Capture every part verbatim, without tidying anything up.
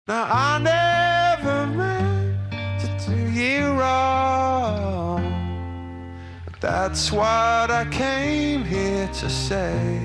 Now I never meant to do you wrong, but that's what I came here to say.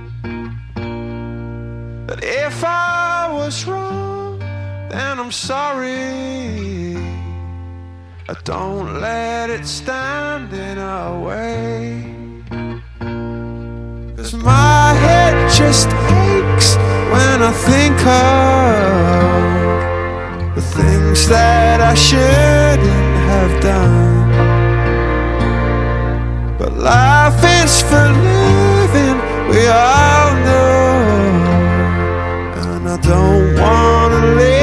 But if I was wrong, then I'm sorry. I don't let it stand in our way. 'Cause my head just aches when I think of the things that I shouldn't have done. But life is for living, we all know, and I don't wanna live